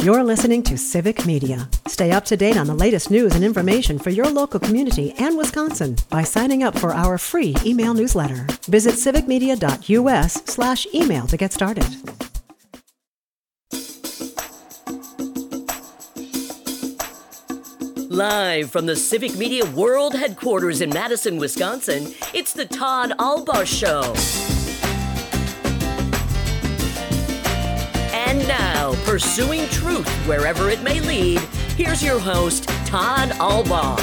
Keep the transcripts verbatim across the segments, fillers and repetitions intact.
You're listening to Civic Media. Stay up to date on the latest news and information for your local community and Wisconsin by signing up for our free email newsletter. Visit civicmedia.us slash email to get started. Live from the Civic Media World Headquarters in Madison, Wisconsin, it's the Todd Albaugh Show. And now, pursuing truth wherever it may lead, here's your host, Todd Albaugh.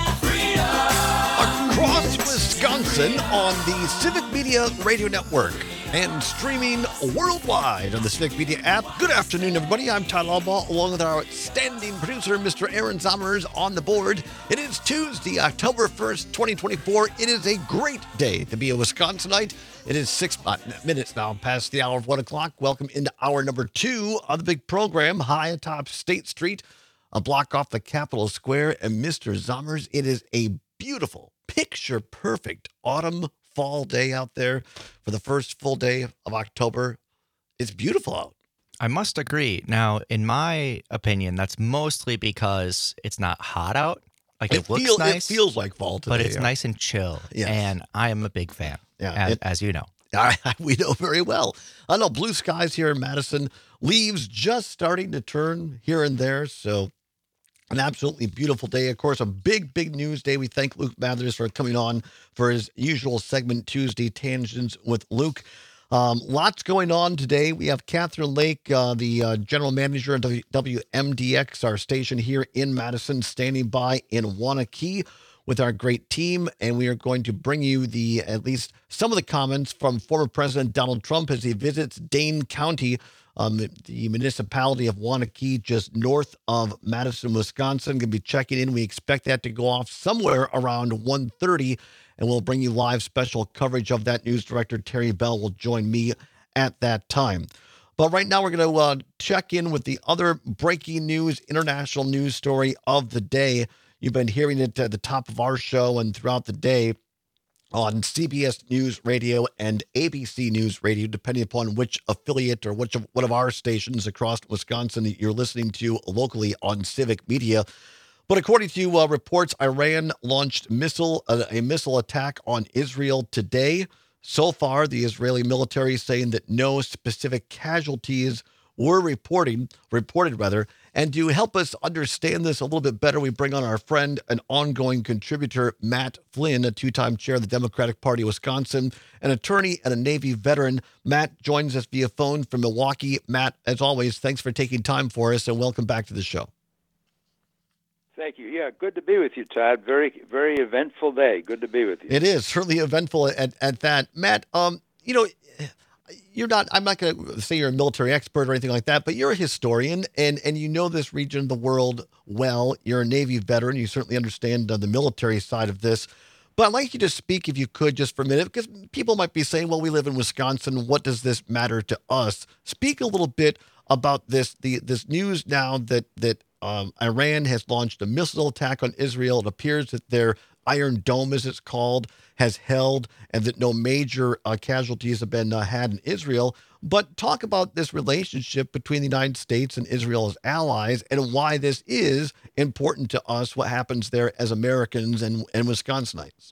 Across Wisconsin on the Civic Media Radio Network and streaming worldwide on the Civic Media app. Good afternoon, everybody. I'm Todd Albaugh, along with our outstanding producer, Mister Aaron Zommers, on the board. It is Tuesday, October first, twenty twenty-four. It is a great day to be a Wisconsinite. It is six minutes now past the hour of one o'clock. Welcome into hour number two of the big program, high atop State Street, a block off the Capitol Square. And Mister Zommers, it is a beautiful, picture-perfect autumn fall day out there for the first full day of October. It's beautiful out. I must agree. Now, in my opinion, that's mostly because it's not hot out. Like it, it looks feel, nice. It feels like fall today. But it's yeah. nice and chill. Yes. And I am a big fan, yeah, as, it, as you know. I, we know very well. I know blue skies here in Madison. Leaves just starting to turn here and there. So an absolutely beautiful day. Of course, a big, big news day. We thank Luke Mathers for coming on for his usual segment, Tuesday Tangents with Luke. Um, lots going on today. We have Catherine Lake, uh, the uh, general manager of W M D X, our station here in Madison, standing by in Waunakee with our great team. And we are going to bring you the at least some of the comments from former President Donald Trump as he visits Dane County, Um, the, the municipality of Waunakee, just north of Madison, Wisconsin. Going to be checking in. We expect that to go off somewhere around one thirty, and we'll bring you live special coverage of that. News director Terry Bell will join me at that time. But right now, we're going to uh, check in with the other breaking news, international news story of the day. You've been hearing it at the top of our show and throughout the day on C B S News Radio and A B C News Radio, depending upon which affiliate or which of, one of our stations across Wisconsin that you're listening to locally on Civic Media. But according to uh, reports, Iran launched missile uh, a missile attack on Israel today. So far, the Israeli military is saying that no specific casualties were reporting, reported rather. And to help us understand this a little bit better, we bring on our friend and ongoing contributor, Matt Flynn, a two-time chair of the Democratic Party of Wisconsin, an attorney and a Navy veteran. Matt joins us via phone from Milwaukee. Matt, as always, thanks for taking time for us, and welcome back to the show. Thank you. Yeah, good to be with you, Todd. Very, very eventful day. Good to be with you. It is certainly eventful at, at that. Matt, um, you know, You're not, I'm not going to say you're a military expert or anything like that, but you're a historian and, and you know this region of the world well. You're a Navy veteran. You certainly understand uh, the military side of this. But I'd like you to speak, if you could, just for a minute, because people might be saying, well, we live in Wisconsin. What does this matter to us? Speak a little bit about this, the this news now that, that um, Iran has launched a missile attack on Israel. It appears that their Iron Dome, as it's called, has held, and that no major uh, casualties have been uh, had in Israel. But talk about this relationship between the United States and Israel as allies, and why this is important to us, what happens there as Americans and, and Wisconsinites.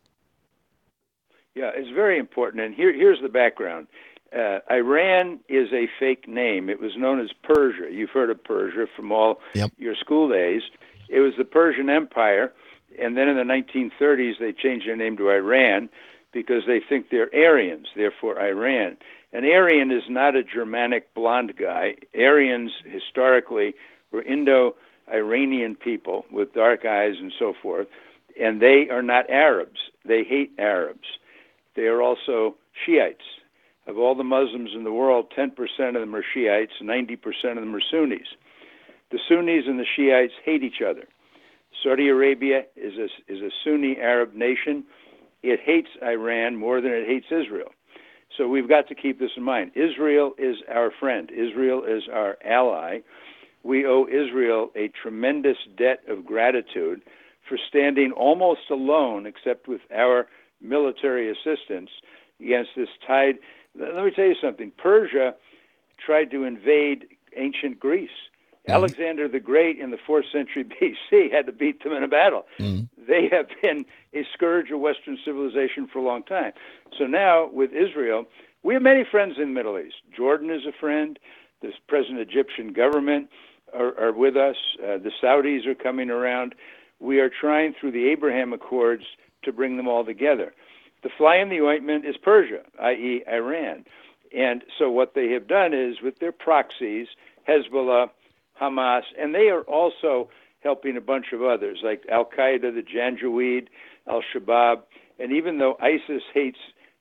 Yeah, it's very important. And here, here's the background. Uh, Iran is a fake name. It was known as Persia. You've heard of Persia from all yep. your school days. It was the Persian Empire. And then in the nineteen thirties, they changed their name to Iran because they think they're Aryans, therefore Iran. An Aryan is not a Germanic blonde guy. Aryans, historically, were Indo-Iranian people with dark eyes and so forth, and they are not Arabs. They hate Arabs. They are also Shiites. Of all the Muslims in the world, ten percent of them are Shiites, ninety percent of them are Sunnis. The Sunnis and the Shiites hate each other. Saudi Arabia is a, is a Sunni Arab nation. It hates Iran more than it hates Israel. So we've got to keep this in mind. Israel is our friend. Israel is our ally. We owe Israel a tremendous debt of gratitude for standing almost alone, except with our military assistance, against this tide. Let me tell you something. Persia tried to invade ancient Greece. Mm-hmm. Alexander the Great in the fourth century B C had to beat them in a battle. Mm-hmm. They have been a scourge of Western civilization for a long time. So now with Israel, we have many friends in the Middle East. Jordan is a friend. The present Egyptian government are, are with us. Uh, the Saudis are coming around. We are trying through the Abraham Accords to bring them all together. The fly in the ointment is Persia, that is. Iran. And so what they have done is with their proxies, Hezbollah, Hamas, and they are also helping a bunch of others like Al-Qaeda, the Janjaweed, Al-Shabaab. And even though ISIS hates,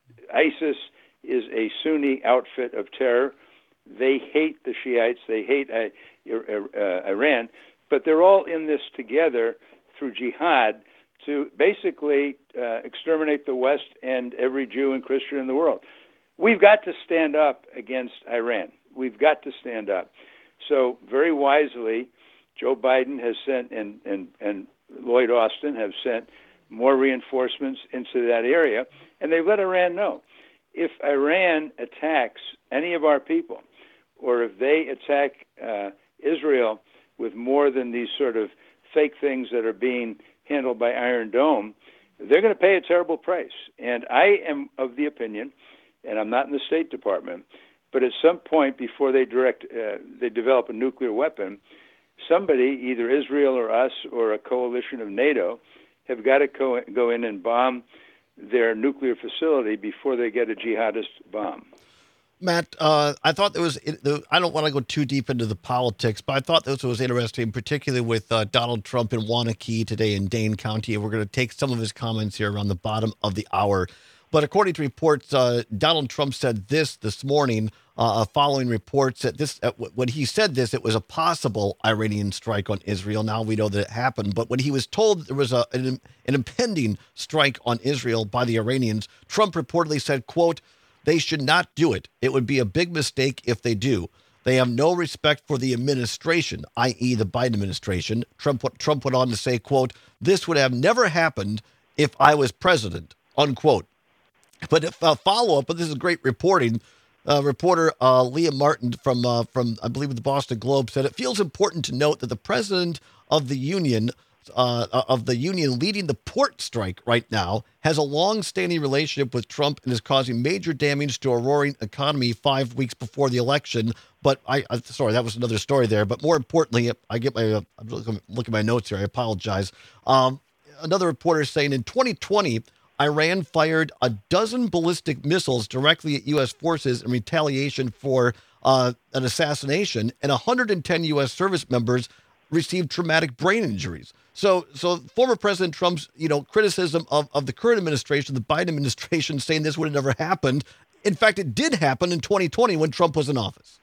ISIS is a Sunni outfit of terror, they hate the Shiites, they hate uh, uh, Iran, but they're all in this together through jihad to basically uh, exterminate the West and every Jew and Christian in the world. We've got to stand up against Iran. We've got to stand up. So very wisely, Joe Biden has sent, and, and, and Lloyd Austin have sent more reinforcements into that area, and they've let Iran know. If Iran attacks any of our people, or if they attack uh, Israel with more than these sort of fake things that are being handled by Iron Dome, they're going to pay a terrible price. And I am of the opinion, and I'm not in the State Department, but at some point before they direct, uh, they develop a nuclear weapon, somebody, either Israel or us or a coalition of NATO, have got to co- go in and bomb their nuclear facility before they get a jihadist bomb. Matt, uh, I thought there was, I don't want to go too deep into the politics, but I thought this was interesting, particularly with uh, Donald Trump in Waunakee today in Dane County. And we're going to take some of his comments here around the bottom of the hour. But according to reports, uh, Donald Trump said this this morning, uh, following reports that this, uh, when he said this, it was a possible Iranian strike on Israel. Now we know that it happened. But when he was told that there was a, an, an impending strike on Israel by the Iranians, Trump reportedly said, quote, "They should not do it. It would be a big mistake if they do. They have no respect for the administration," that is the Biden administration. Trump, Trump went on to say, quote, "This would have never happened if I was president," unquote. But if uh, follow-up, but this is great reporting, uh, reporter uh, Leah Martin from, uh, from, I believe, the Boston Globe said, "It feels important to note that the president of the union Uh, of the union leading the port strike right now has a long-standing relationship with Trump and is causing major damage to a roaring economy five weeks before the election." But I, I sorry, that was another story there. But more importantly, I get my, uh, I'm looking, looking at my notes here. I apologize. Um, another reporter saying in twenty twenty, Iran fired a dozen ballistic missiles directly at U S forces in retaliation for uh, an assassination, and one hundred ten U S service members received traumatic brain injuries. So, so former President Trump's, you know, criticism of, of the current administration, the Biden administration, saying this would have never happened. In fact, it did happen in twenty twenty when Trump was in office.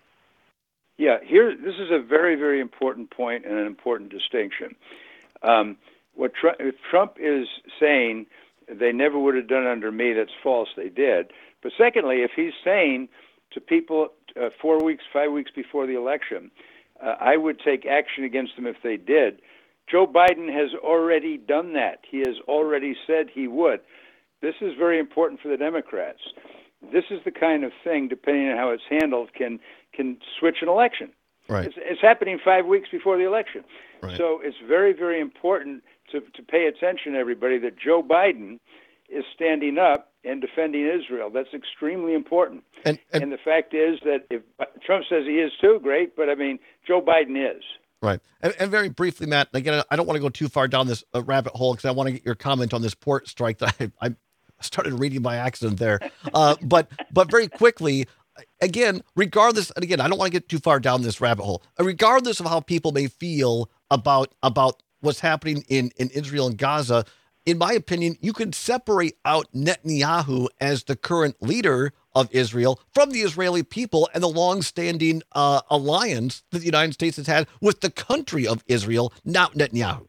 Yeah, here, this is a very, very important point and an important distinction. Um, what Trump, if Trump is saying they never would have done it under me, that's false. They did. But secondly, if he's saying to people uh, four weeks, five weeks before the election, uh, I would take action against them if they did, Joe Biden has already done that. He has already said he would. This is very important for the Democrats. This is the kind of thing, depending on how it's handled, can can switch an election. Right. It's, it's happening five weeks before the election. Right. So it's very, very important to, to pay attention, everybody, that Joe Biden is standing up and defending Israel. That's extremely important. And, and, and the fact is that if Trump says he is too, great, but I mean, Joe Biden is. Right. And, and very briefly, Matt, again, I don't want to go too far down this uh, rabbit hole because I want to get your comment on this port strike that I, I started reading by accident there. Uh, but but very quickly, again, regardless, and again, I don't want to get too far down this rabbit hole, regardless of how people may feel about about what's happening in, in Israel and Gaza, in my opinion, you could separate out Netanyahu as the current leader of Israel from the Israeli people and the longstanding uh, alliance that the United States has had with the country of Israel, not Netanyahu.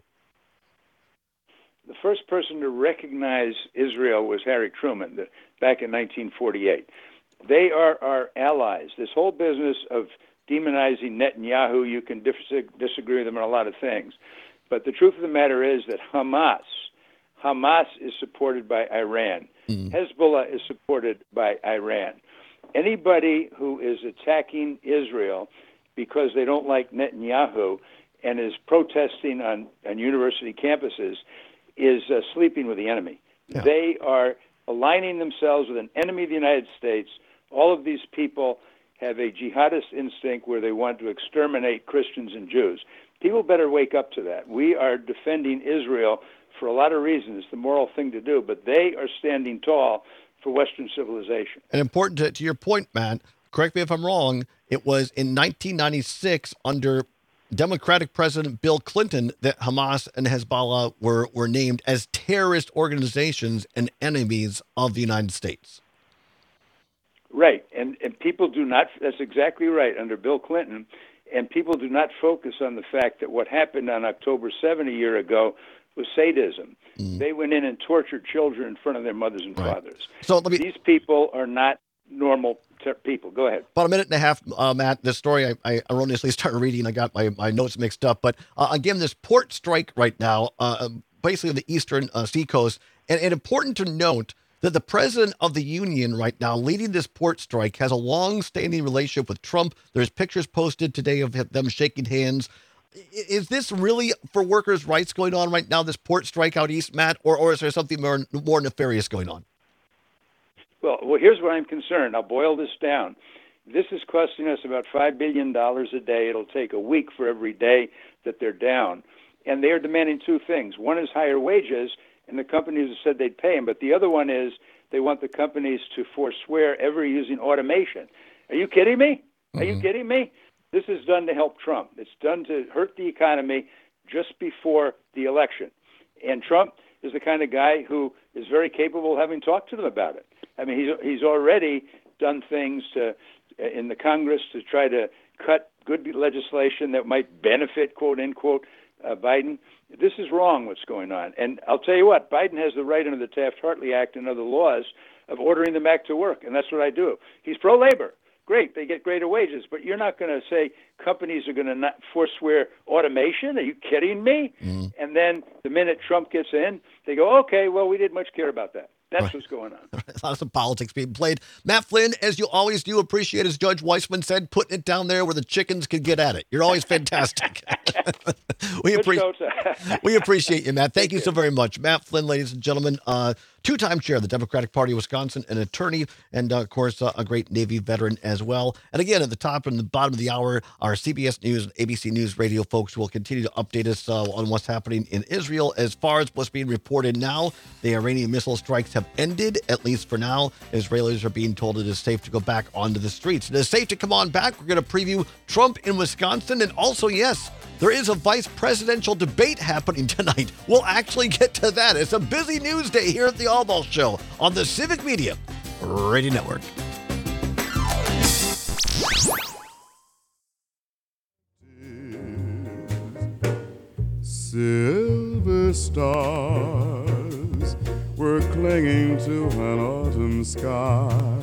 The first person to recognize Israel was Harry Truman the, back in nineteen forty-eight. They are our allies. This whole business of demonizing Netanyahu, you can dis- disagree with them on a lot of things. But the truth of the matter is that Hamas, Hamas is supported by Iran. Mm. Hezbollah is supported by Iran. Anybody who is attacking Israel because they don't like Netanyahu and is protesting on, on university campuses is uh, sleeping with the enemy. Yeah. They are aligning themselves with an enemy of the United States. All of these people have a jihadist instinct where they want to exterminate Christians and Jews. People better wake up to that. We are defending Israel for a lot of reasons. It's the moral thing to do, but they are standing tall for Western civilization. And important to, to your point, Matt, correct me if I'm wrong, it was in nineteen ninety-six under Democratic President Bill Clinton that Hamas and Hezbollah were, were named as terrorist organizations and enemies of the United States. Right. And, and people do not, that's exactly right, under Bill Clinton, and people do not focus on the fact that what happened on October seventh a year ago was sadism. Mm. They went in and tortured children in front of their mothers and right. fathers. So let me, These people are not normal ter- people. Go ahead. About a minute and a half, uh, Matt. This story I, I erroneously started reading. I got my, my notes mixed up. But uh, again, this port strike right now, uh, basically on the eastern uh, seacoast. And, and important to note that the president of the union right now leading this port strike has a long-standing relationship with Trump. There's pictures posted today of them shaking hands. Is this really for workers' rights going on right now, this port strike out east, Matt, or, or is there something more, more nefarious going on? Well, well, here's where I'm concerned. I'll boil this down. This is costing us about five billion dollars a day. It'll take a week for every day that they're down. And they're demanding two things. One is higher wages, and the companies have said they'd pay them. But the other one is they want the companies to forswear ever using automation. Are you kidding me? Are mm-hmm. you kidding me? This is done to help Trump. It's done to hurt the economy just before the election. And Trump is the kind of guy who is very capable of having talked to them about it. I mean, he's he's already done things to, in the Congress to try to cut good legislation that might benefit, quote, unquote, uh, Biden. This is wrong, what's going on. And I'll tell you what, Biden has the right under the Taft-Hartley Act and other laws of ordering them back to work, and that's what I do. He's pro-labor. Great, they get greater wages, but you're not going to say companies are going to not forswear automation. Are you kidding me? Mm. And then the minute Trump gets in, they go, okay, well, we didn't much care about that. That's right. What's going on. Lots of politics being played. Matt Flynn, as you always do, appreciate, as Judge Weissman said, putting it down there where the chickens could get at it. You're always fantastic. we, appre- we appreciate you, Matt. Thank, Thank you, you so very much. Matt Flynn, ladies and gentlemen, uh, two-time chair of the Democratic Party of Wisconsin, an attorney, and, uh, of course, uh, a great Navy veteran as well. And again, at the top and the bottom of the hour, our C B S News and A B C News radio folks will continue to update us uh, on what's happening in Israel. As far as what's being reported now, the Iranian missile strikes have ended, at least for now. Israelis are being told it is safe to go back onto the streets. It is safe to come on back. We're going to preview Trump in Wisconsin. And also, yes, there is a vice presidential debate happening tonight. We'll actually get to that. It's a busy news day here at the Allball Show on the Civic Media Radio Network. Silver stars were clinging to an autumn sky.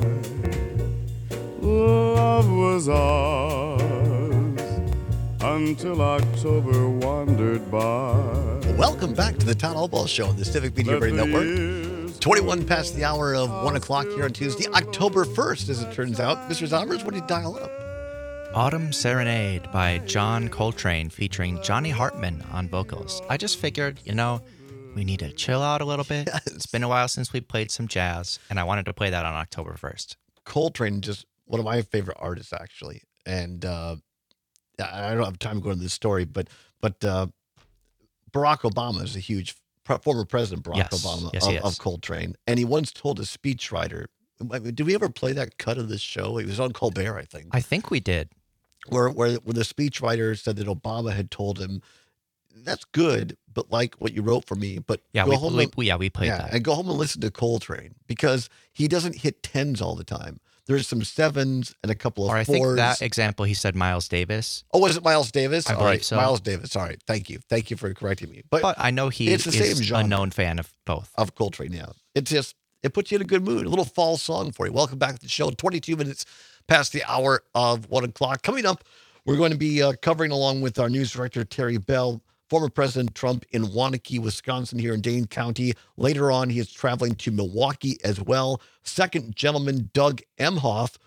Love was ours until October wandered by. Welcome back to the Todd Allball Show on the Civic Media Radio Network. twenty-one past the hour of one o'clock here on Tuesday, October first, as it turns out. Mister Zommers, what did you dial up? Autumn Serenade by John Coltrane featuring Johnny Hartman on vocals. I just figured, you know, we need to chill out a little bit. Yes. It's been a while since we played some jazz, and I wanted to play that on October first. Coltrane, just one of my favorite artists, actually. And uh, I don't have time to go into this story, but but uh, Barack Obama is a huge, former President Barack yes. Obama yes, of, he of Coltrane. And he once told a speechwriter, I mean, did we ever play that cut of this show? It was on Colbert, I think. I think we did. Where, where, where the speechwriter said that Obama had told him, that's good, but like what you wrote for me, but yeah, go we, home we, and, yeah, we played yeah, that. And go home and listen to Coltrane, because he doesn't hit tens all the time. There's some sevens and a couple of or I fours. think that example, he said Miles Davis. Oh, was it Miles Davis? I all believe right, so. Miles Davis. All right, thank you. Thank you for correcting me. But, but I know he it's the is same genre a known fan of both. Of Coltrane, yeah. It's just, it puts you in a good mood. A little fall song for you. Welcome back to the show. twenty-two minutes past the hour of one o'clock. Coming up, we're going to be uh, covering, along with our news director, Terry Bell, former President Trump in Waunakee, Wisconsin, here in Dane County. Later on, he is traveling to Milwaukee as well. Second gentleman, Doug Emhoff,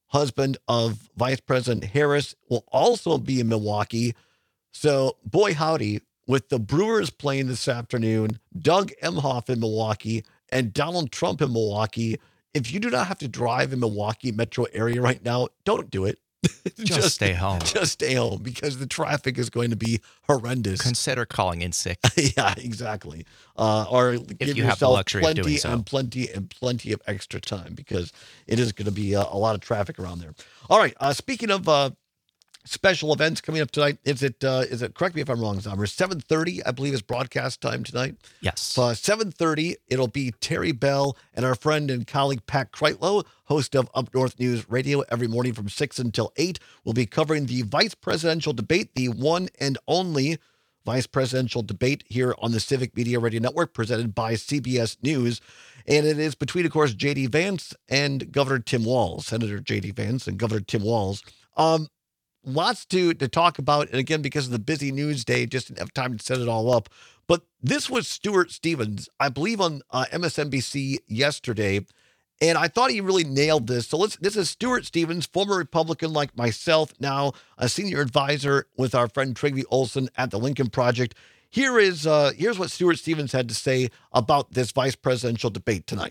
husband of Vice President Harris, will also be in Milwaukee. So, boy howdy, with the Brewers playing this afternoon, Doug Emhoff in Milwaukee, and Donald Trump in Milwaukee. If you do not have to drive in Milwaukee metro area right now, don't do it. Just, just stay home. Just stay home because the traffic is going to be horrendous. Consider calling in sick. Yeah, exactly. Uh, or if give you yourself have the luxury plenty of doing so. and plenty and plenty of extra time because it is going to be a, a lot of traffic around there. All right. Uh, speaking of uh, special events coming up tonight, is it? Uh, is it? Correct me if I'm wrong, Zomer. seven thirty, I believe, is broadcast time tonight. Yes. Uh, seven thirty, it'll be Terry Bell and our friend and colleague Pat Kreitlow, host of Up North News Radio, every morning from six until eight. We'll be covering the vice presidential debate, the one and only vice presidential debate here on the Civic Media Radio Network, presented by C B S News. And it is between, of course, J D Vance and Governor Tim Walz, Senator J D Vance and Governor Tim Walz. Um, Lots to, to talk about. And again, because of the busy news day, just didn't have time to set it all up. But this was Stuart Stevens, I believe, on uh, M S N B C yesterday. And I thought he really nailed this. So let's, this is Stuart Stevens, former Republican like myself, now a senior advisor with our friend Trygve Olsen at the Lincoln Project. Here is uh, here's what Stuart Stevens had to say about this vice presidential debate tonight.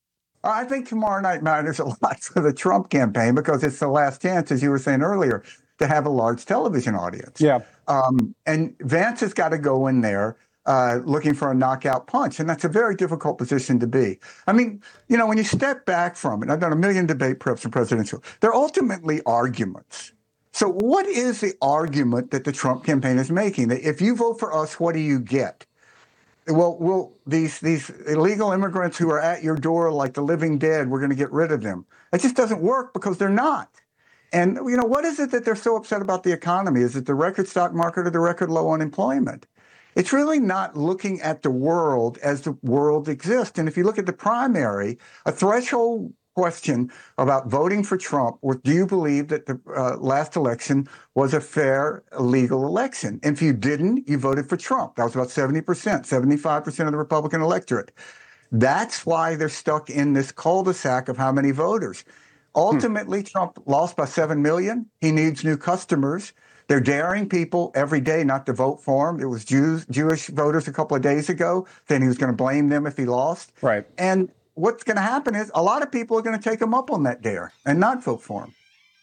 I think tomorrow night matters a lot for the Trump campaign because it's the last chance, as you were saying earlier, to have a large television audience. Yeah. Um, and Vance has got to go in there uh, looking for a knockout punch. And that's a very difficult position to be. I mean, you know, when you step back from it, I've done a million debate preps and presidential, they're ultimately arguments. So what is the argument that the Trump campaign is making? That if you vote for us, what do you get? Well, will these these illegal immigrants who are at your door like the living dead, we're going to get rid of them. It just doesn't work because they're not. And, you know, what is it that they're so upset about the economy? Is it the record stock market or the record low unemployment? It's really not looking at the world as the world exists. And if you look at the primary, a threshold question about voting for Trump was, do you believe that the uh, last election was a fair, legal election? And if you didn't, you voted for Trump. That was about seventy percent, seventy-five percent of the Republican electorate. That's why they're stuck in this cul-de-sac of how many voters. Ultimately, hmm. Trump lost by seven million. He needs new customers. They're daring people every day not to vote for him. It was Jews, Jewish voters a couple of days ago saying he was going to blame them if he lost. Right. And what's going to happen is a lot of people are going to take him up on that dare and not vote for him.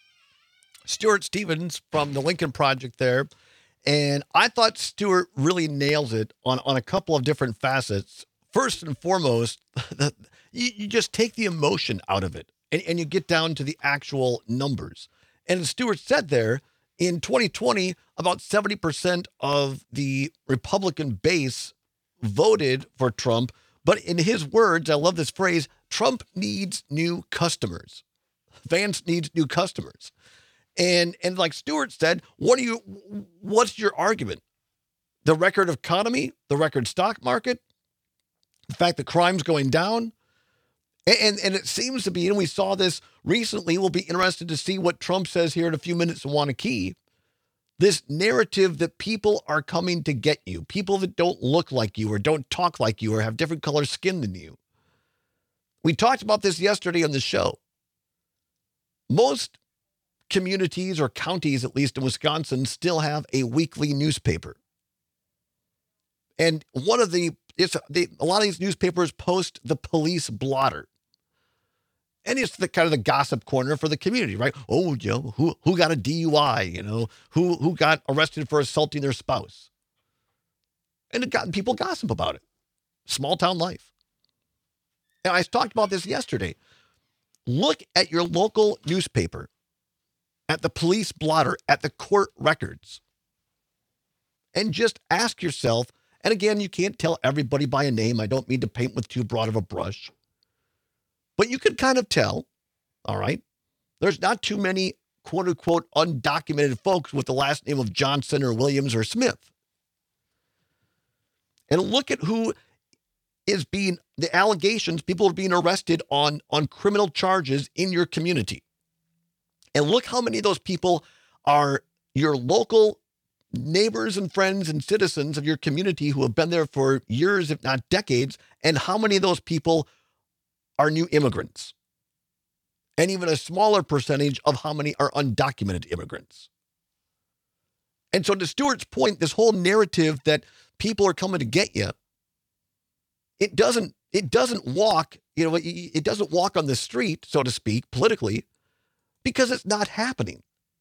Stuart Stevens from the Lincoln Project there. And I thought Stuart really nails it on, on a couple of different facets. First and foremost, the, you, you just take the emotion out of it. And, and you get down to the actual numbers. And as Stuart said there, in twenty twenty, about seventy percent of the Republican base voted for Trump. But in his words, I love this phrase, Trump needs new customers. Vance needs new customers. And and like Stuart said, what do you what's your argument? The record economy, the record stock market, the fact that crime's going down. And and it seems to be, and we saw this recently, we'll be interested to see what Trump says here in a few minutes in Wanakee. This narrative that people are coming to get you, people that don't look like you or don't talk like you or have different color skin than you. We talked about this yesterday on the show. Most communities or counties, at least in Wisconsin, still have a weekly newspaper. And one of the, it's the, a lot of these newspapers post the police blotter. And it's the kind of the gossip corner for the community, right? Oh, you know, who who got a D U I, you know, who who got arrested for assaulting their spouse. And it got, people gossip about it. Small town life. And I talked about this yesterday. Look at your local newspaper, at the police blotter, at the court records, and just ask yourself, and again, you can't tell everybody by a name. I don't mean to paint with too broad of a brush. But you could kind of tell, all right, there's not too many quote unquote undocumented folks with the last name of Johnson or Williams or Smith. And look at who is being, the allegations, people are being arrested on, on criminal charges in your community. And look how many of those people are your local neighbors and friends and citizens of your community who have been there for years, if not decades, and how many of those people are new immigrants. and even a smaller percentage of how many are undocumented immigrants. And so to Stuart's point, this whole narrative that people are coming to get you, it doesn't, it doesn't walk, you know, it doesn't walk on the street, so to speak, politically, because it's not happening.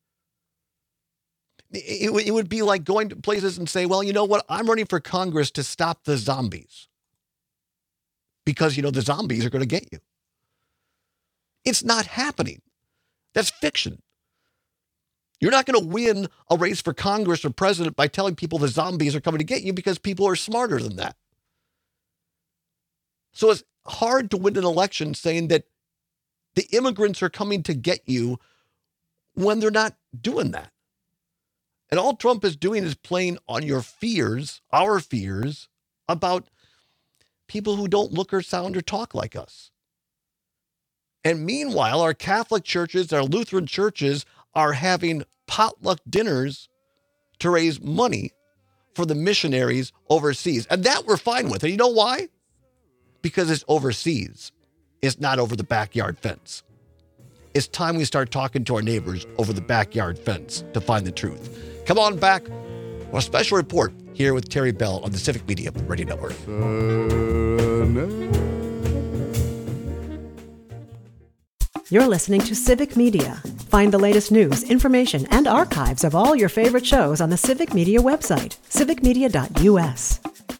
It, it would be like going to places and say, well, you know what? I'm running for Congress to stop the zombies because, you know, the zombies are going to get you. It's not happening. That's fiction. You're not going to win a race for Congress or president by telling people the zombies are coming to get you because people are smarter than that. So it's hard to win an election saying that the immigrants are coming to get you when they're not doing that. And all Trump is doing is playing on your fears, our fears, about people who don't look or sound or talk like us. And meanwhile, our Catholic churches, our Lutheran churches are having potluck dinners to raise money for the missionaries overseas. And that we're fine with. And you know why? Because it's overseas. It's not over the backyard fence. It's time we start talking to our neighbors over the backyard fence to find the truth. Come on back for a special report here with Terry Bell on the Civic Media Radio Network. You're listening to Civic Media. Find the latest news, information, and archives of all your favorite shows on the Civic Media website, civic media dot u s.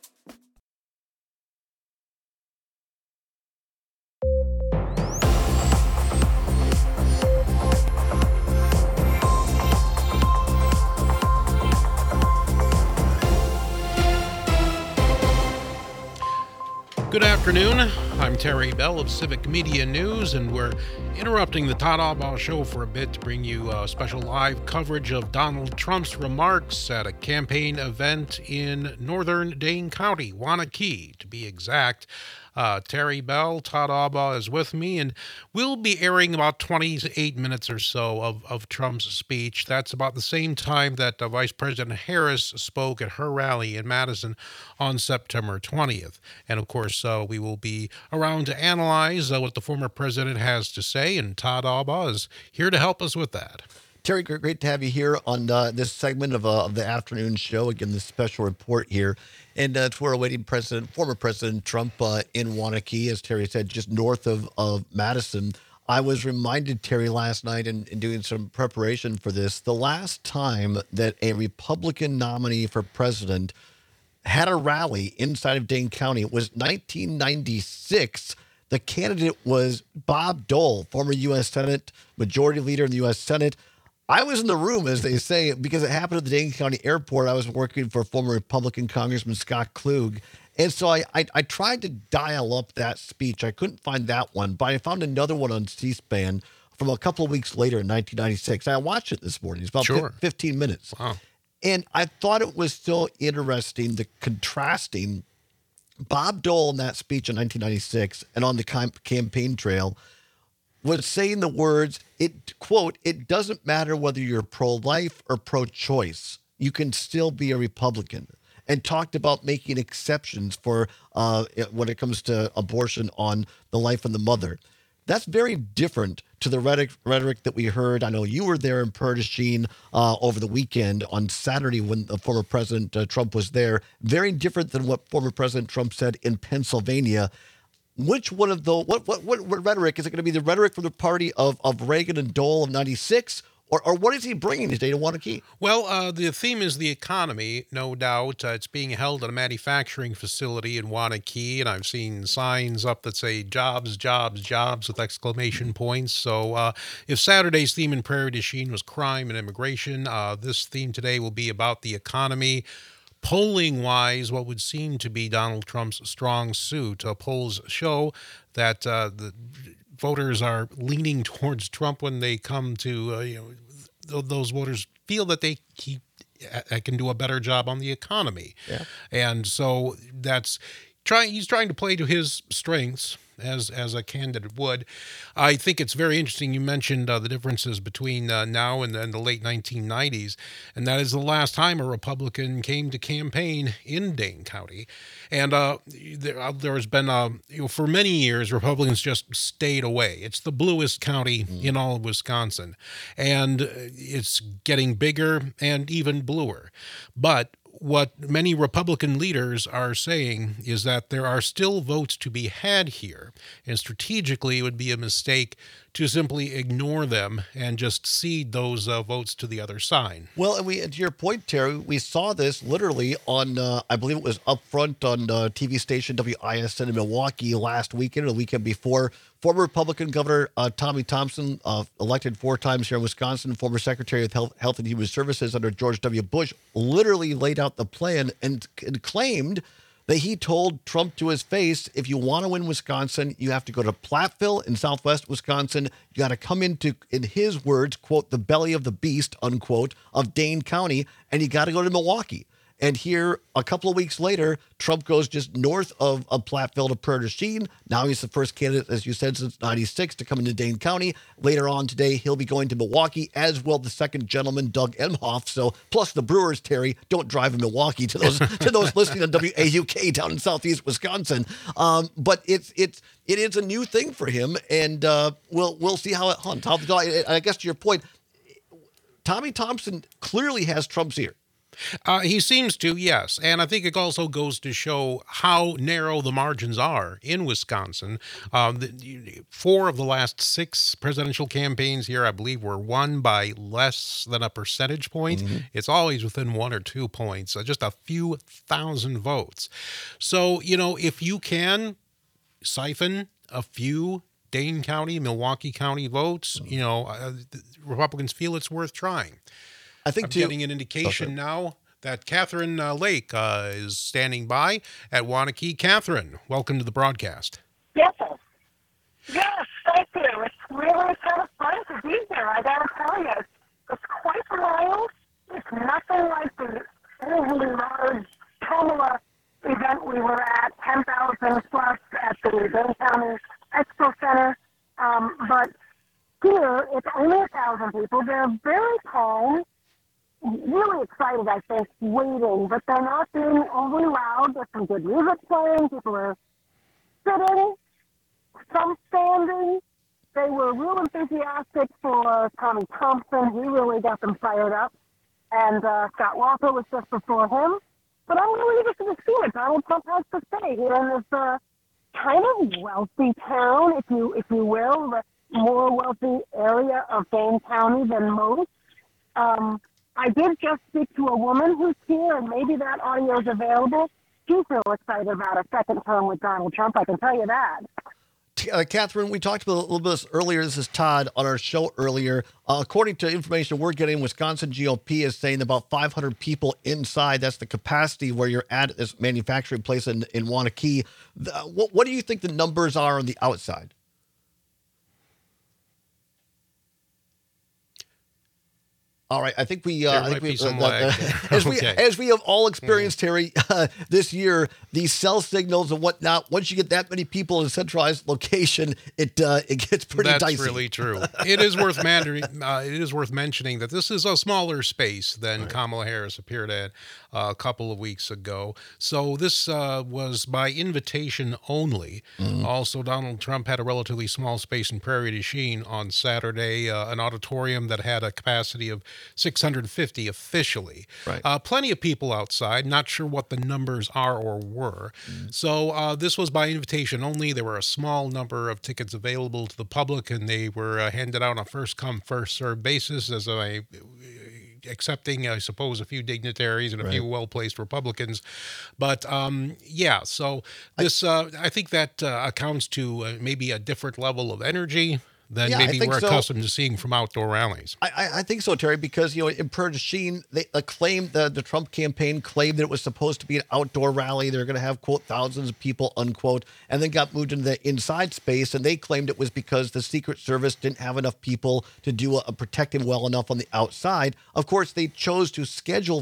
Good afternoon. I'm Terry Bell of Civic Media News, and we're interrupting the Todd Albaugh Show for a bit to bring you a special live coverage of Donald Trump's remarks at a campaign event in northern Dane County, Waunakee, to be exact. Uh, Terry Bell, Todd Albaugh is with me, and we'll be airing about twenty-eight minutes or so of, of Trump's speech. That's about the same time that uh, Vice President Harris spoke at her rally in Madison on September twentieth. And of course, uh, we will be around to analyze uh, what the former president has to say, and Todd Albaugh is here to help us with that. Terry, great to have you here on uh, this segment of, uh, of the afternoon show. Again, this special report here. And uh, we're awaiting President, former President Trump uh, in Waunakee, as Terry said, just north of, of Madison. I was reminded, Terry, last night in, in doing some preparation for this, the last time that a Republican nominee for president had a rally inside of Dane County, it was nineteen ninety-six. The candidate was Bob Dole, former U S Senate, Majority Leader in the U S Senate. I was in the room, as they say, because it happened at the Dane County Airport. I was working for former Republican Congressman Scott Klug. And so I, I I tried to dial up that speech. I couldn't find that one, but I found another one on C-SPAN from a couple of weeks later in nineteen ninety-six. I watched it this morning. It's about sure. fifteen minutes. Wow. And I thought it was so interesting, the contrasting Bob Dole in that speech in nineteen ninety-six and on the campaign trail was saying the words, it quote, "It doesn't matter whether you're pro-life or pro-choice. You can still be a Republican," and talked about making exceptions for uh, when it comes to abortion on the life of the mother. That's very different to the rhetoric, rhetoric that we heard. I know you were there in Perdicine uh, over the weekend on Saturday when the former President uh, Trump was there. Very different than what former President Trump said in Pennsylvania. Which one of the, what, what, what, what rhetoric? Is it going to be the rhetoric from the party of, of Reagan and Dole of ninety-six? Or, or what is he bringing today to Waunakee? Well, uh, the theme is the economy, no doubt. Uh, it's being held at a manufacturing facility in Waunakee, and I've seen signs up that say jobs, jobs, jobs with exclamation points. So uh, if Saturday's theme in Prairie du Chien was crime and immigration, uh, this theme today will be about the economy. Polling-wise, what would seem to be Donald Trump's strong suit. Uh, polls show that uh, the voters are leaning towards Trump when they come to, uh, you know, th- those voters feel that they he uh, can do a better job on the economy. Yeah. And so that's trying he's trying to play to his strengths as as a candidate would. I think it's very interesting. You mentioned uh, the differences between uh, now and, and the late nineteen nineties, and that is the last time a Republican came to campaign in Dane County. And uh, there, uh, there has been, uh, you know, for many years, Republicans just stayed away. It's the bluest county mm. in all of Wisconsin, and it's getting bigger and even bluer. But what many Republican leaders are saying is that there are still votes to be had here, and strategically it would be a mistake to simply ignore them and just cede those uh, votes to the other side. Well, and we, to your point, Terry, we saw this literally on, uh, I believe it was up front on uh, T V station W I S N in Milwaukee last weekend or the weekend before. Former Republican Governor uh, Tommy Thompson, uh, elected four times here in Wisconsin, former Secretary of Health, Health and Human Services under George W. Bush, literally laid out the plan and, and claimed that he told Trump to his face, if you want to win Wisconsin, you have to go to Platteville in southwest Wisconsin. You got to come into, in his words, quote, the belly of the beast, unquote, of Dane County, and you got to go to Milwaukee. And here, a couple of weeks later, Trump goes just north of, of Platteville to Prairie du Chien. Now he's the first candidate, as you said, since ninety-six to come into Dane County. Later on today, he'll be going to Milwaukee, as will the second gentleman, Doug Emhoff. So, plus the Brewers, Terry, don't drive in Milwaukee to those to those listening on W A U K down in southeast Wisconsin. Um, but it's it's it is a new thing for him, and uh, we'll we'll see how it hunts. How, I guess to your point, Tommy Thompson clearly has Trump's ear. Uh, he seems to, yes. And I think it also goes to show how narrow the margins are in Wisconsin. Uh, the, four of the last six presidential campaigns here, I believe, were won by less than a percentage point. Mm-hmm. It's always within one or two points, uh, just a few thousand votes. So, you know, if you can siphon a few Dane County, Milwaukee County votes, you know, uh, Republicans feel it's worth trying. I think I'm too, getting an indication okay. now that Catherine uh, Lake uh, is standing by at Waunakee. Catherine, welcome to the broadcast. Yes, yes, thank you. It's really kind of fun to be here. I got to tell you, it's quite wild. It's nothing like the overly large Kamala event we were at, ten thousand plus at the Dane County Expo Center. Um, but here, it's only one thousand people. They're very calm. Really excited, I think, waiting, but they're not being overly loud. There's some good music playing. People are sitting, some standing. They were real enthusiastic for Tommy Thompson. He really got them fired up. And uh, Scott Walker was just before him. But I'm really interested to see what Donald Trump has to say here in this uh, kind of wealthy town, if you if you will, the more wealthy area of Dane County than most. Um, I did just speak to a woman who's here, and maybe that audio is available. She's real excited about a second term with Donald Trump, I can tell you that. Uh, Catherine, we talked about a little bit this earlier. This is Todd on our show earlier. Uh, according to information we're getting, Wisconsin G O P is saying about five hundred people inside. That's the capacity where you're at this manufacturing place in, in Waunakee. The, what, what do you think the numbers are on the outside? All right, I think we, uh, I think we uh, uh, as we okay. as we have all experienced, Terry, uh, this year, these cell signals and whatnot. Once you get that many people in a centralized location, it uh, it gets pretty That's dicey. That's really true. It is worth man- uh, it is worth mentioning that this is a smaller space than right. Kamala Harris appeared at uh, a couple of weeks ago. So this uh, was by invitation only. Mm-hmm. Also, Donald Trump had a relatively small space in Prairie du Chien on Saturday, uh, an auditorium that had a capacity of six hundred fifty officially. Right. Uh, plenty of people outside. Not sure what the numbers are or were. Mm. So uh, this was by invitation only. There were a small number of tickets available to the public, and they were uh, handed out on a first-come, first-served basis as a accepting, I suppose, a few dignitaries and a right. few well-placed Republicans. But, um, yeah, so this, uh, I think that uh, accounts to uh, maybe a different level of energy than yeah, maybe we're so. accustomed to seeing from outdoor rallies. I, I, I think so, Terry, because, you know, in Prairie du Chien, they uh, claimed, the, the Trump campaign claimed that it was supposed to be an outdoor rally. They're going to have, quote, thousands of people, unquote, and then got moved into the inside space, and they claimed it was because the Secret Service didn't have enough people to do a, a protect him well enough on the outside. Of course, they chose to schedule that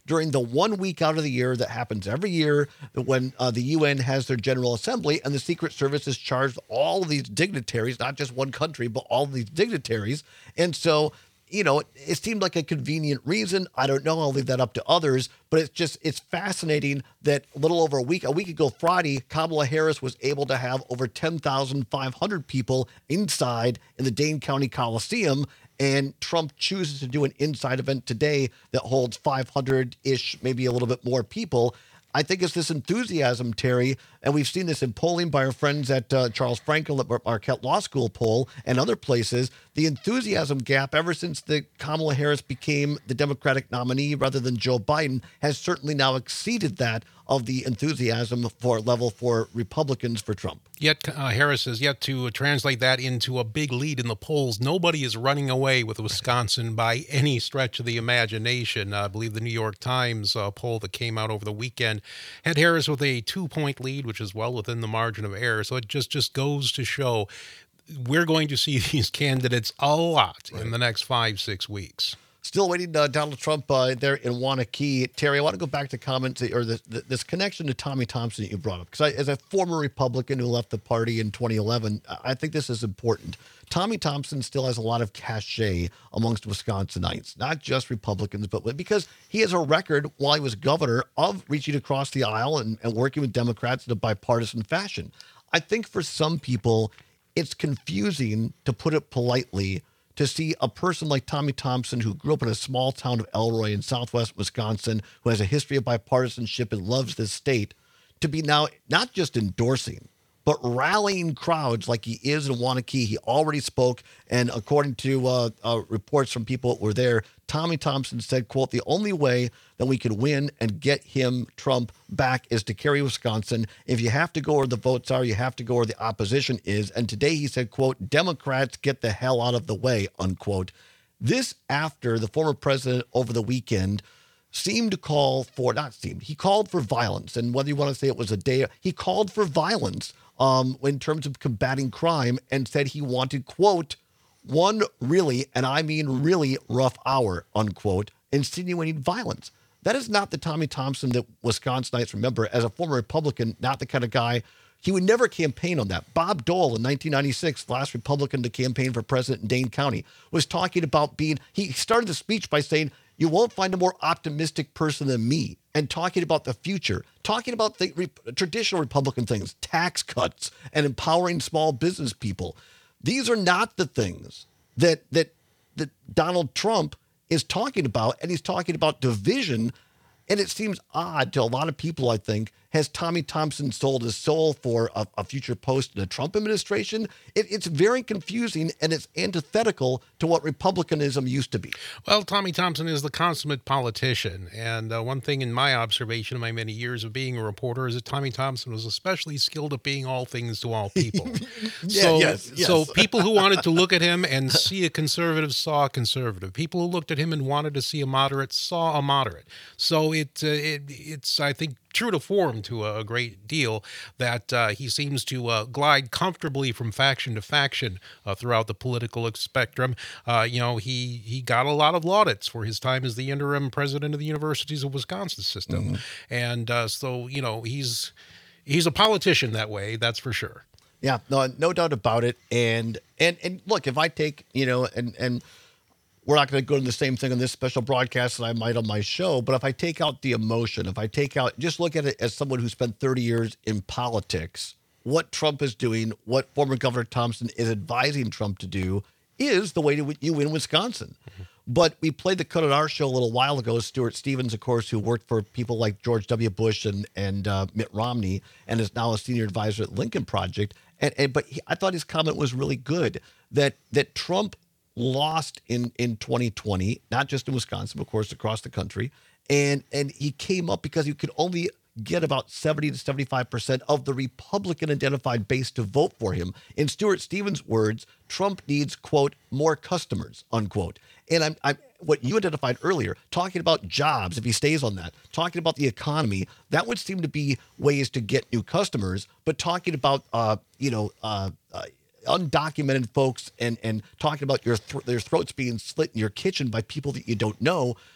during the one week out of the year that happens every year when uh, the U N has their General Assembly and the Secret Service is charged all of these dignitaries, not just one country, but all of these dignitaries. And so, you know, it, it seemed like a convenient reason. I don't know. I'll leave that up to others. But it's just, it's fascinating that a little over a week, a week ago Friday, Kamala Harris was able to have over ten thousand five hundred people inside in the Dane County Coliseum. And Trump chooses to do an inside event today that holds five hundred-ish, maybe a little bit more people. I think it's this enthusiasm, Terry, and we've seen this in polling by our friends at uh, Charles Franklin at Marquette Law School poll and other places. The enthusiasm gap ever since the Kamala Harris became the Democratic nominee rather than Joe Biden has certainly now exceeded that of the enthusiasm for level for Republicans for Trump. Yet uh, Harris has yet to translate that into a big lead in the polls. Nobody is running away with Wisconsin by any stretch of the imagination. Uh, I believe the New York Times uh, poll that came out over the weekend had Harris with a two-point lead, which is well within the margin of error. So it just, just goes to show we're going to see these candidates a lot right. in the next five, six weeks. Still waiting uh, Donald Trump uh, there in Wanakee. Terry, I want to go back to comments or this, this connection to Tommy Thompson that you brought up. Because as a former Republican who left the party in twenty eleven, I think this is important. Tommy Thompson still has a lot of cachet amongst Wisconsinites, not just Republicans, but because he has a record while he was governor of reaching across the aisle and, and working with Democrats in a bipartisan fashion. I think for some people, it's confusing, to put it politely, to see a person like Tommy Thompson, who grew up in a small town of Elroy in southwest Wisconsin, who has a history of bipartisanship and loves this state, to be now not just endorsing, but rallying crowds like he is in Wanakee. He already spoke, and according to uh, uh, reports from people that were there, Tommy Thompson said, quote, "The only way that we can win and get him, Trump, back is to carry Wisconsin. If you have to go where the votes are, you have to go where the opposition is." And today he said, quote, "Democrats, get the hell out of the way," unquote. This after the former president over the weekend seemed to call for, not seemed, he called for violence. And whether you want to say it was a day, he called for violence um, in terms of combating crime, and said he wanted, quote, "one really, and I mean really rough hour," unquote, insinuating violence. That is not the Tommy Thompson that Wisconsinites remember. As a former Republican, not the kind of guy, he would never campaign on that. Bob Dole in nineteen ninety-six, the last Republican to campaign for president in Dane County, was talking about being, he started the speech by saying, "You won't find a more optimistic person than me," and talking about the future, talking about the re- traditional Republican things, tax cuts and empowering small business people. These are not the things that that that Donald Trump is talking about, and he's talking about division. And it seems odd to a lot of people, I think. Has Tommy Thompson sold his soul for a, a future post in the Trump administration? It, it's very confusing, and it's antithetical to what Republicanism used to be. Well, Tommy Thompson is the consummate politician. And uh, one thing in my observation in my many years of being a reporter is that Tommy Thompson was especially skilled at being all things to all people. yeah, so, yes, yes. so people who wanted to look at him and see a conservative saw a conservative. People who looked at him and wanted to see a moderate saw a moderate. So it, uh, it it's, I think, true to form to a great deal that uh, he seems to uh, glide comfortably from faction to faction uh, throughout the political spectrum. Uh, you know, he he got a lot of laudits for his time as the interim president of the Universities of Wisconsin system. Mm-hmm. And uh, so, you know, he's he's a politician that way, that's for sure. Yeah, no, no doubt about it. And and and look, if I take, you know, and and we're not going to go into the same thing on this special broadcast that I might on my show, but if I take out the emotion, if I take out, just look at it as someone who spent thirty years in politics, what Trump is doing, what former Governor Thompson is advising Trump to do is the way to, you win Wisconsin. Mm-hmm. But we played the cut on our show a little while ago. Stuart Stevens, of course, who worked for people like George W. Bush and, and uh, Mitt Romney, and is now a senior advisor at Lincoln Project. And, and But he, I thought his comment was really good, that that Trump lost in, in twenty twenty, not just in Wisconsin, but of course, across the country. And and he came up because he could only get about seventy to seventy-five percent of the Republican identified base to vote for him. In Stuart Stevens' words, Trump needs, quote, "more customers," unquote. And I'm, I'm what you identified earlier, talking about jobs, if he stays on that, talking about the economy, that would seem to be ways to get new customers. But talking about, uh, you know, uh, uh undocumented folks and and talking about your th- their throats being slit in your kitchen by people that you don't know,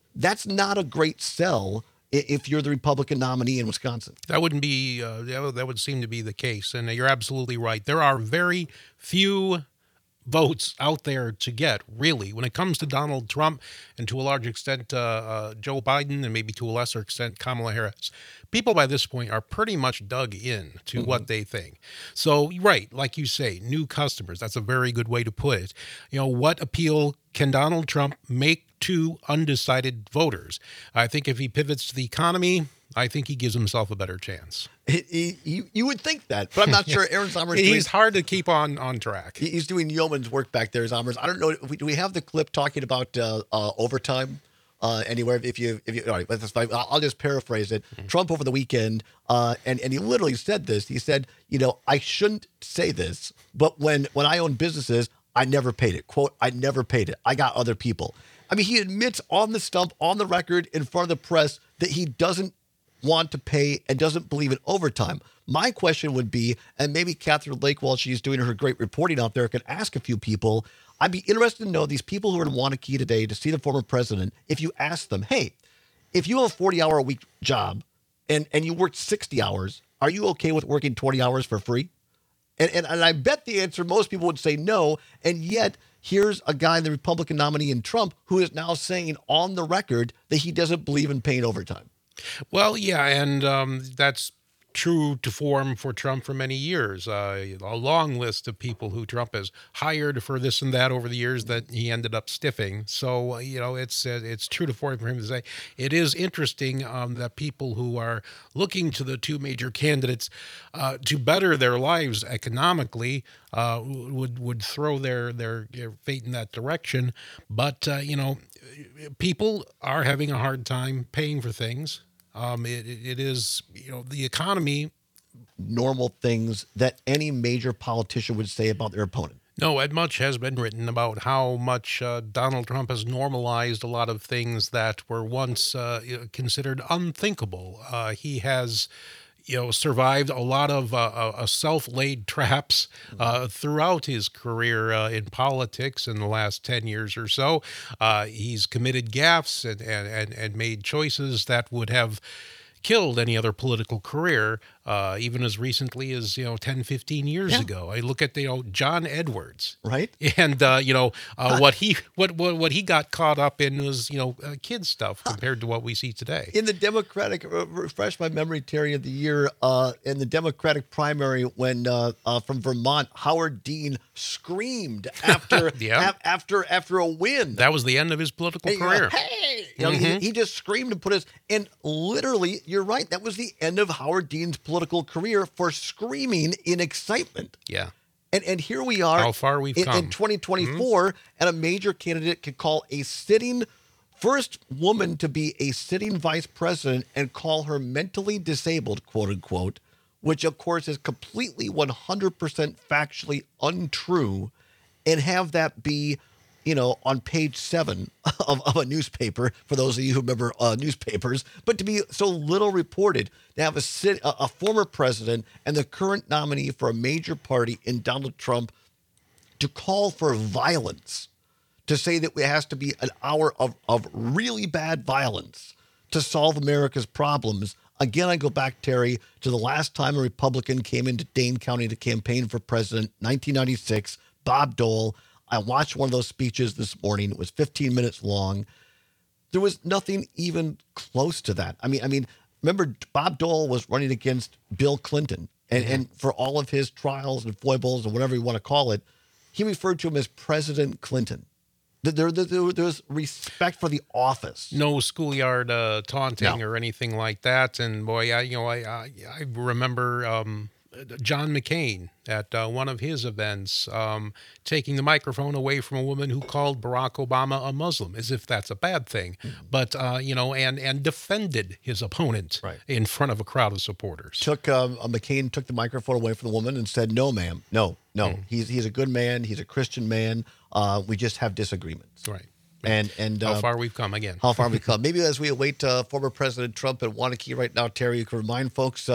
that's not a great sell if you're the Republican nominee in Wisconsin. That wouldn't be, uh, that, would, that would seem to be the case. And you're absolutely right. There are very few votes out there to get, really. When it comes to Donald Trump and to a large extent uh, uh, Joe Biden and maybe to a lesser extent Kamala Harris, people by this point are pretty much dug in to mm-hmm. what they think. So, right, like you say, new customers. That's a very good way to put it. You know, what appeal can Donald Trump make to undecided voters? I think if he pivots to the economy, I think he gives himself a better chance. He, he, you, you would think that, but I'm not sure Aaron Sommers. He's doing, hard to keep on, on track. He's doing yeoman's work back there, Sommers. I don't know. Do we have the clip talking about uh, uh, overtime uh, anywhere? If you, if you, all right, that's fine. I'll just paraphrase it. Mm-hmm. Trump over the weekend, uh, and and he literally said this. He said, you know, I shouldn't say this, but when when I owned businesses, I never paid it. Quote, I never paid it. I got other people. I mean, he admits on the stump, on the record, in front of the press, that he doesn't want to pay and doesn't believe in overtime. My question would be, and maybe Catherine Lake, while she's doing her great reporting out there, could ask a few people. I'd be interested to know these people who are in Wanakee today to see the former president. If you ask them, hey, if you have a forty hour a week job and, and you work sixty hours, are you okay with working twenty hours for free? And, and and I bet the answer, most people would say no. And yet here's a guy, the Republican nominee in Trump, who is now saying on the record that he doesn't believe in paying overtime. Well, yeah, and um, that's true to form for Trump for many years. Uh, a long list of people who Trump has hired for this and that over the years that he ended up stiffing. So, uh, you know, it's uh, it's true to form for him to say. It is interesting um, that people who are looking to the two major candidates uh, to better their lives economically uh, would would throw their, their, their fate in that direction. But, uh, you know, people are having a hard time paying for things. Um, it, it is, you know, the economy. Normal things that any major politician would say about their opponent. No, and much has been written about how much uh, Donald Trump has normalized a lot of things that were once uh, considered unthinkable. Uh, he has, you know, survived a lot of uh, uh, self-laid traps uh, throughout his career uh, in politics in the last ten years or so. Uh, he's committed gaffes and, and, and, and made choices that would have killed any other political career, uh, even as recently as, you know, ten, fifteen years yeah. ago. I look at, you know, John Edwards. Right. And, uh, you know, uh, what he what, what what he got caught up in was, you know, uh, kid stuff compared to what we see today. In the Democratic, uh, refresh my memory, Terry, of the year, uh, in the Democratic primary when uh, uh, from Vermont, Howard Dean screamed after yeah. af- after after a win. That was the end of his political hey, career. Uh, hey! You know, mm-hmm. he, he just screamed and put his, and literally, you're right, that was the end of Howard Dean's political career for screaming in excitement. Yeah. And and here we are. How far we've in, come. in twenty twenty-four, mm-hmm. and a major candidate could call a sitting first woman to be a sitting vice president and call her mentally disabled, quote unquote, which of course is completely one hundred percent factually untrue, and have that be, you know, on page seven of, of a newspaper, for those of you who remember uh, newspapers, but to be so little reported, to have a, sit, a, a former president and the current nominee for a major party in Donald Trump to call for violence, to say that it has to be an hour of, of really bad violence to solve America's problems. Again, I go back, Terry, to the last time a Republican came into Dane County to campaign for president, nineteen ninety-six, Bob Dole. I watched one of those speeches this morning. It was fifteen minutes long. There was nothing even close to that. I mean, I mean, remember Bob Dole was running against Bill Clinton, and, mm-hmm. and for all of his trials and foibles and whatever you want to call it, he referred to him as President Clinton. There, there, there, there's respect for the office. No schoolyard uh, taunting no. or anything like that. And boy, I, you know, I, I, I remember um, John McCain at uh, one of his events um, taking the microphone away from a woman who called Barack Obama a Muslim, as if that's a bad thing. Mm-hmm. But, uh, you know, and and defended his opponent right. in front of a crowd of supporters. Took um, McCain took the microphone away from the woman and said, no, ma'am, no, no. Mm-hmm. He's he's a good man. He's a Christian man. Uh, we just have disagreements. Right. And and how uh, far we've come again. How far we've come. Maybe as we await uh, former President Trump at Wanakee right now, Terry, you can remind folks, uh,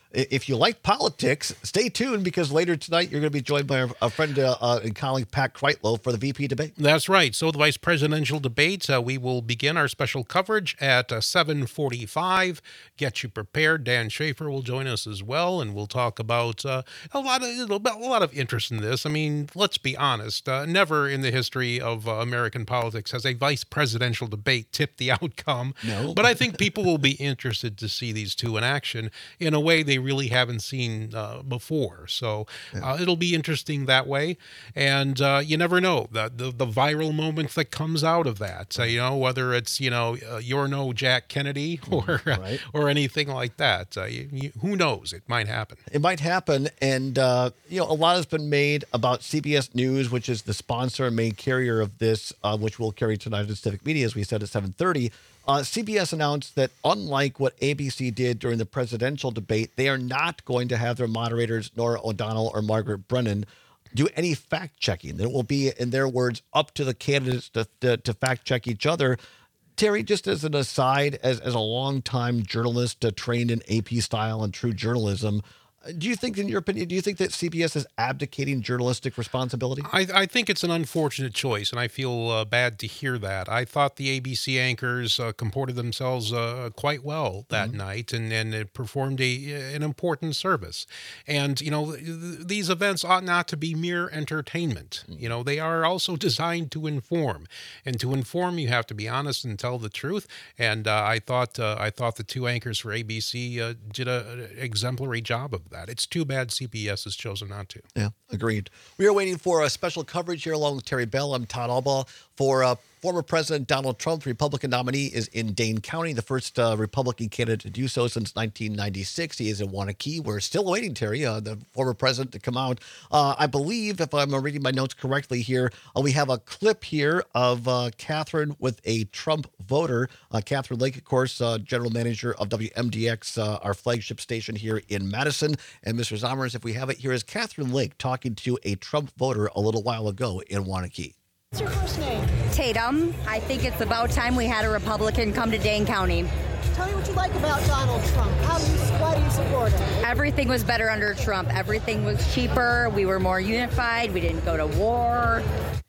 if you like politics, stay tuned because later tonight you're going to be joined by our, our friend uh, uh, and colleague Pat Kreitlow for the V P debate. That's right. So the vice presidential debate, uh, we will begin our special coverage at uh, seven forty-five. Get you prepared. Dan Schaefer will join us as well, and we'll talk about uh, a lot of a lot of interest in this. I mean, let's be honest. Uh, never in the history of uh, American politics has a vice presidential debate tipped the outcome. No. But I think people will be interested to see these two in action in a way they really haven't seen uh, before. So uh, it'll be interesting that way. And uh, you never know the, the the viral moment that comes out of that. Uh, you know, whether it's you know uh, you're no Jack Kennedy or uh, right. or anything like that. Uh, you, you, who knows? It might happen. It might happen, and uh, you know, a lot has been made about C B S News, which is the sponsor and main carrier of this, uh, which we'll carry tonight at Civic Media, as we said at seven thirty. Uh, C B S announced that unlike what A B C did during the presidential debate, they are not going to have their moderators, Norah O'Donnell or Margaret Brennan, do any fact-checking. It will be, in their words, up to the candidates to, to, to fact-check each other. Terry, just as an aside, as, as a longtime journalist uh, trained in A P style and true journalism, do you think, in your opinion, do you think that C B S is abdicating journalistic responsibility? I, I think it's an unfortunate choice, and I feel uh, bad to hear that. I thought the A B C anchors uh, comported themselves uh, quite well that mm-hmm. night, and, and it performed a an important service. And, you know, th- these events ought not to be mere entertainment. Mm-hmm. You know, they are also designed to inform. And to inform, you have to be honest and tell the truth. And uh, I thought uh, I thought the two anchors for A B C uh, did an exemplary job of that. It's too bad C B S has chosen not to. Yeah, agreed. We are waiting for a special coverage here along with Terry Bell. I'm Todd Albaugh. For uh, former President Donald Trump, the Republican nominee is in Dane County, the first uh, Republican candidate to do so since nineteen ninety-six. He is in Waunakee. We're still waiting, Terry, uh, the former president to come out. Uh, I believe, if I'm reading my notes correctly here, uh, we have a clip here of uh, Catherine with a Trump voter. Uh, Catherine Lake, of course, uh, general manager of W M D X, uh, our flagship station here in Madison. And Mister Zommers, if we have it, here is Catherine Lake talking to a Trump voter a little while ago in Waunakee. What's your first name? Tatum. I think it's about time we had a Republican come to Dane County. Tell me what you like about Donald Trump. How do you, why do you support him? Everything was better under Trump. Everything was cheaper. We were more unified. We didn't go to war.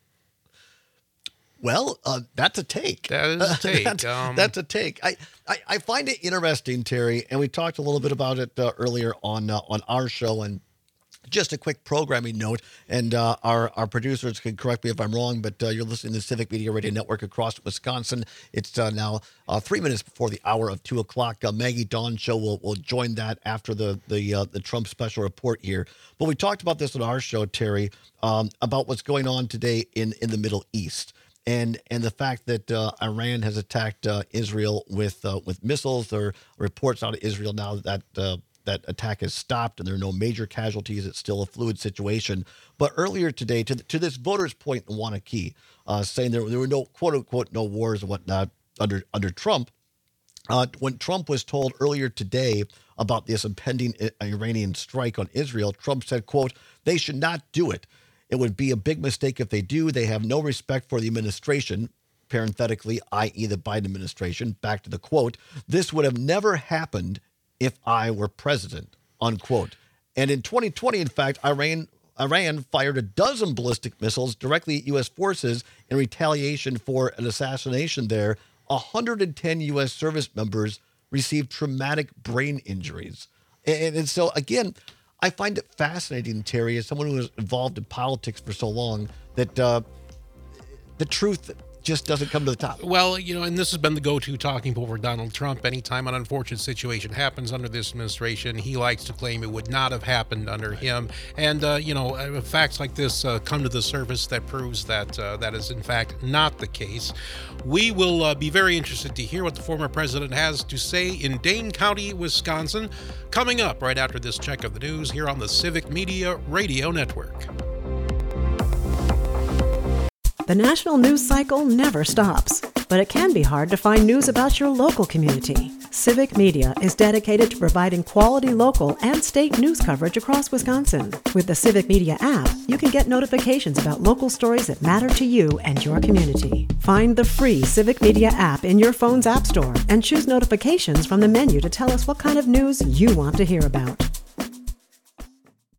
Well, uh, that's a take. That is a take. that's, um, that's a take. I, I, I find it interesting, Terry, and we talked a little bit about it uh, earlier on uh, on our show. And just a quick programming note, and uh, our, our producers can correct me if I'm wrong, but uh, you're listening to the Civic Media Radio Network across Wisconsin. It's uh, now uh, three minutes before the hour of two o'clock. Uh, Maggie Dawn Show will, will join that after the the uh, the Trump special report here. But we talked about this on our show, Terry, um, about what's going on today in, in the Middle East. And and the fact that uh, Iran has attacked uh, Israel with uh, with missiles. There are reports out of Israel now that uh, that attack has stopped and there are no major casualties. It's still a fluid situation. But earlier today, to to this voter's point in Waunakee, uh, saying there, there were no quote unquote no wars and whatnot under under Trump. Uh, when Trump was told earlier today about this impending Iranian strike on Israel, Trump said, "quote They should not do it. It would be a big mistake if they do. They have no respect for the administration," parenthetically, that is the Biden administration. Back to the quote, "This would have never happened if I were president," unquote. And in twenty twenty, in fact, Iran Iran fired a dozen ballistic missiles directly at U S forces in retaliation for an assassination there. one hundred ten U S service members received traumatic brain injuries. And, and so, again, I find it fascinating, Terry, as someone who was involved in politics for so long, that uh, the truth just doesn't come to the top. Well, you know, and this has been the go-to talking point for Donald Trump. Anytime an unfortunate situation happens under this administration, he likes to claim it would not have happened under him. And, uh, you know, facts like this uh, come to the surface that proves that uh, that is, in fact, not the case. We will uh, be very interested to hear what the former president has to say in Dane County, Wisconsin, coming up right after this check of the news here on the Civic Media Radio Network. The national news cycle never stops, but it can be hard to find news about your local community. Civic Media is dedicated to providing quality local and state news coverage across Wisconsin. With the Civic Media app, you can get notifications about local stories that matter to you and your community. Find the free Civic Media app in your phone's app store and choose notifications from the menu to tell us what kind of news you want to hear about.